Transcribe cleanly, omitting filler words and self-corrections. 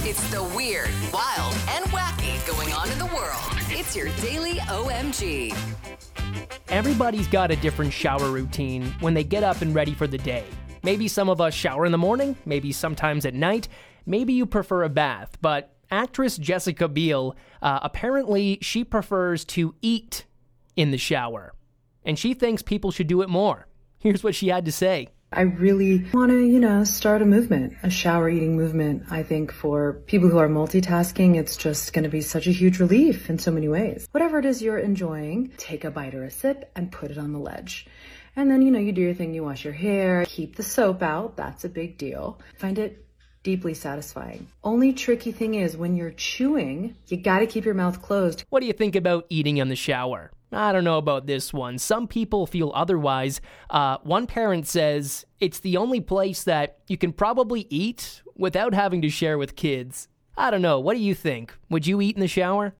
It's the weird, wild, and wacky going on in the world. It's your daily OMG. Everybody's got a different shower routine when they get up and ready for the day. Maybe some of us shower in the morning, maybe sometimes at night, maybe you prefer a bath, but actress Jessica Biel, apparently she prefers to eat in the shower, and she thinks people should do it more. Here's what she had to say. I really want to, start a movement, a shower eating movement. I think for people who are multitasking, it's just going to be such a huge relief in so many ways. Whatever it is you're enjoying, take a bite or a sip and put it on the ledge. And then, you do your thing, you wash your hair, keep the soap out. That's a big deal. Find it deeply satisfying. Only tricky thing is when you're chewing, you got to keep your mouth closed. What do you think about eating in the shower? I don't know about this one. Some people feel otherwise. One parent says it's the only place that you can probably eat without having to share with kids. I don't know. What do you think? Would you eat in the shower?